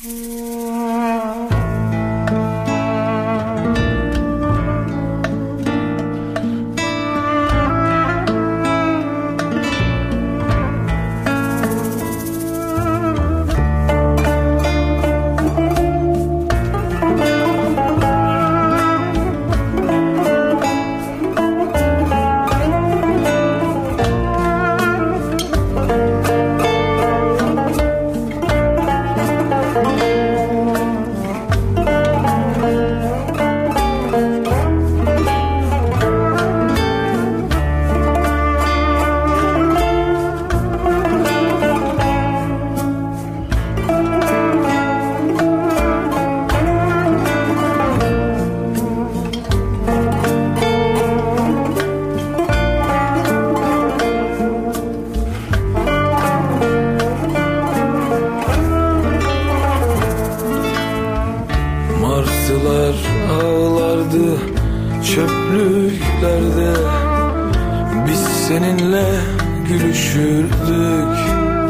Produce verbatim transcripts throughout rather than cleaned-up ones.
Martılar ağlardı çöplüklerde, biz seninle gülüşürdük.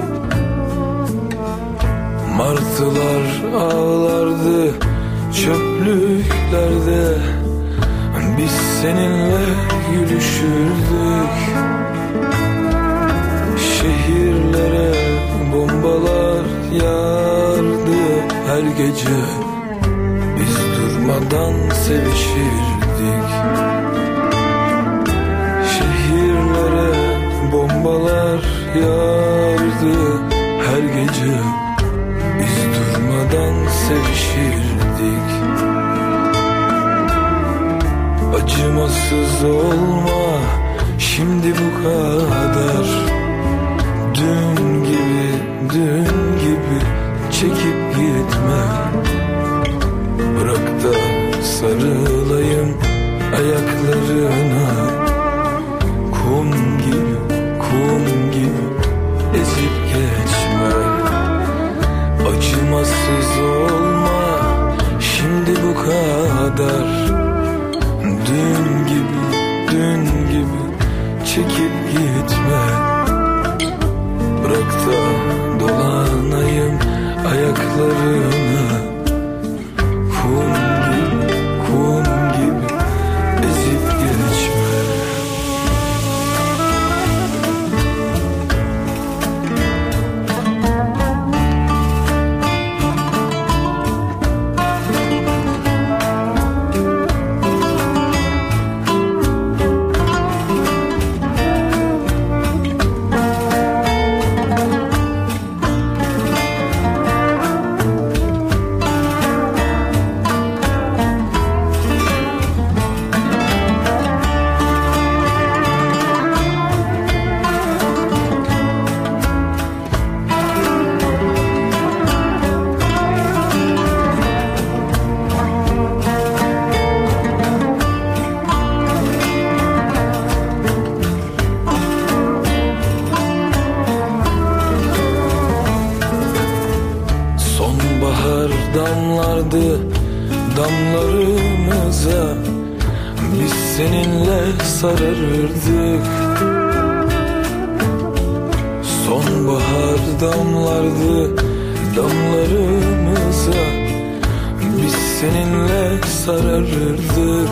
Martılar ağlardı çöplüklerde, biz seninle gülüşürdük. Şehirlere bombalar yağardı her gece, biz durmadan sevişirdik. Şehirlere bombalar yağardı her gece, biz durmadan sevişirdik. Acımasız olma şimdi bu kadar, dün gibi dün gibi çekip gitme. Bırak da sarılayım ayaklarına, kum gibi kum gibi ezip geçme. Acımasız olma şimdi bu kadar, dün gibi dün gibi çekip gitme. Bırak da dolanayım ayaklarına, kum gibi kum gibi ezip geçme. Damlardı damlarımıza, biz seninle sararırdık. Sonbahar damlardı damlarımıza, biz seninle sararırdık.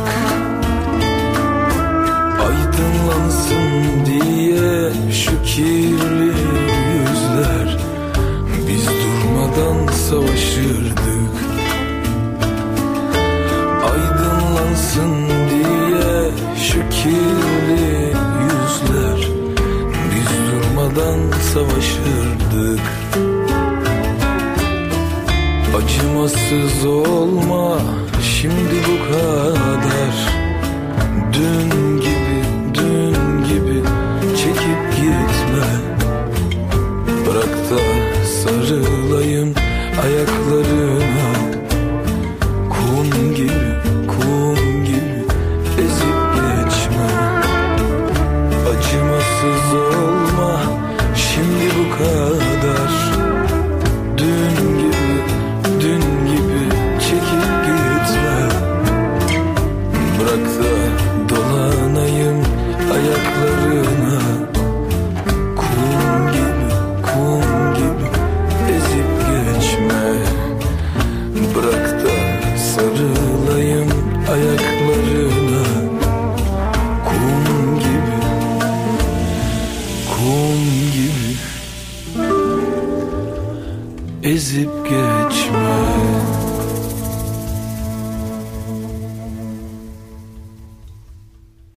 Aydınlansın diye şu kirli yüzler, biz durmadan savaşırdık. Aydınlansın diye şu kirli yüzler, biz durmadan savaşırdık. Acımasız olma şimdi bu kadar, dün gibi dün gibi çekip gitme. Bırak da sarılayım ayaklarına, kum gibi kum gibi ezip geçme. Acımasız olma şimdi bu kadar, dün gibi dün gibi çekip gitme. Bırak da dolanayım ayaklarına, kum gibi kum gibi ezip geçme. ezip geçme.